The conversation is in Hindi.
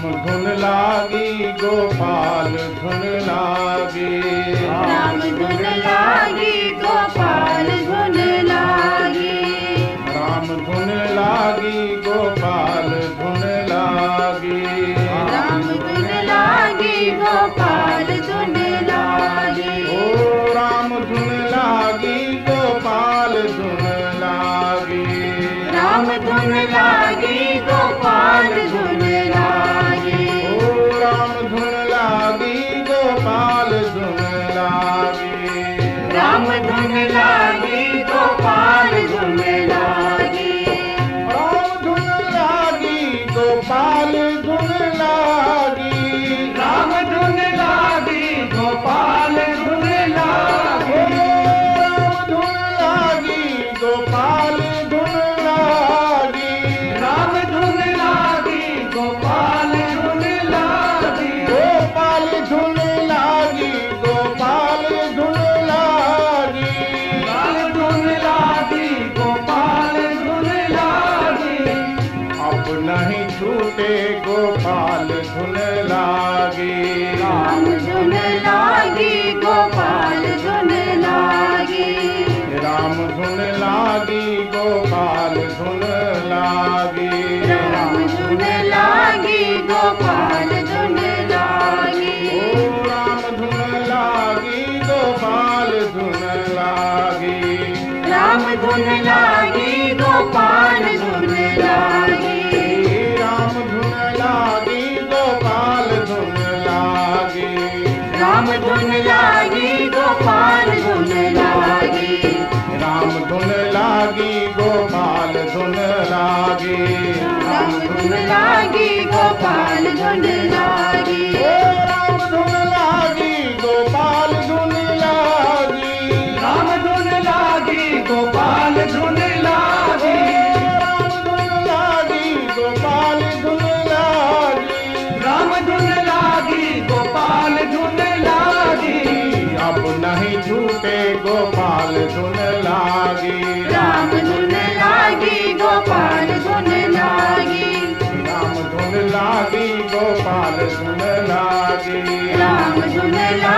धुन लागी गोपाल धुन लागी, राम धुन लागी गोपाल धुन लागी, राम धुन लागी गोपाल धुन लागी, राम धुन लागी गोपाल धुन लागी, ओ राम धुन लागी गोपाल धुन लागी, राम धुन लागी गोपाल धुन लागी, ओ राम धुन लागी गोपाल धुन लागी, राम धुन लागी गोपाल धुन लागी, राम धुन लागी गोपाल धुन लागी, राम धुन लागी गोपाल धुन लागी, राम धुन लागी गोपाल धुन लागी, राम धुन लागी गोपाल धुन लागी, गोपाल धुन लागी गोपाल धुन लागी, राम धुन लागी गोपाल धुन लागी, अब नहीं छूटे गोपाल धुन लागी, राम धुन लागी गोपाल धुन लागी, राम धुन लागी गोपाल धुन लागी, राम धुन लागी गोपाल धुन लागी, ओ राम धुन लागी गोपाल धुन लागी, राम धुन लागी गोपाल धुन लागी, राम धुन लागी गोपाल धुन लागी, राम धुन लागी गोपाल धुन लागी, राम धुन लागी गोपाल धुन लागी, राम धुन लागी गोपाल धुन लागी, ओ राम धुन लागी गोपाल धुन लागी, राम धुन लागी गोपाल धुन लागी, राम धुन लागी गोपाल धुन लागी, राम धुन लागी गोपाल धुन लागी, अब नहीं छूटे गोपाल धुन लागी, राम धुन लागी गोपाल धुन लागी, राम धुन लागी गोपाल धुन लागी, राम धुन